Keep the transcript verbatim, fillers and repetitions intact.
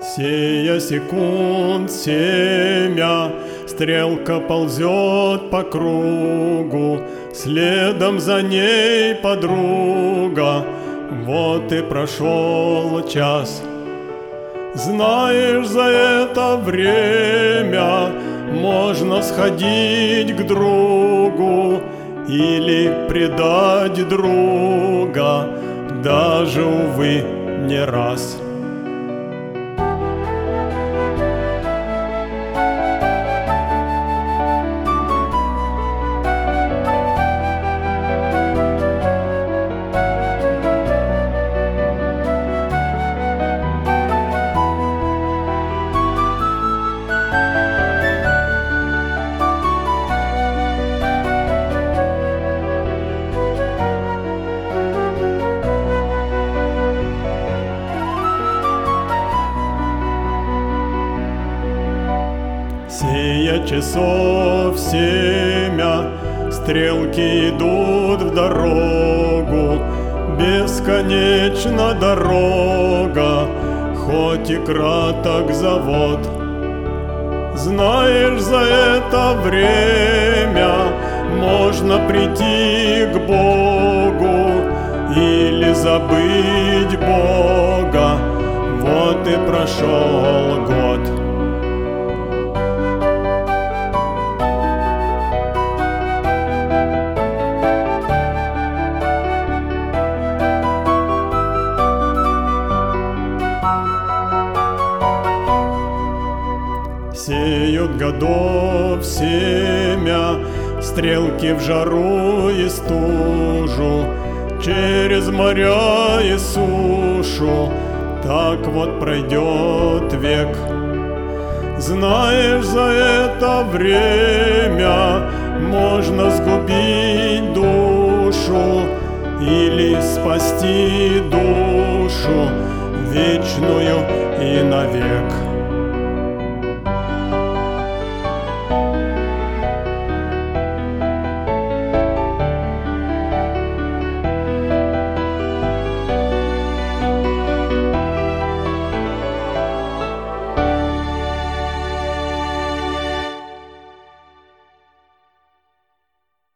Сея секунд семя, стрелка ползет по кругу, следом за ней подруга. Вот и прошел час. Знаешь, за это время можно сходить к другу или предать друга, даже, увы, не раз. Сея часов семя, стрелки идут в дорогу. Бесконечна дорога, хоть и краток завод. Знаешь, за это время можно прийти к Богу или забыть Бога. Вот и прошел год. Сеют годов семя, стрелки в жару и стужу, через моря и сушу, так вот пройдет век. Знаешь, за это время можно сгубить душу или спасти душу вечную и навек.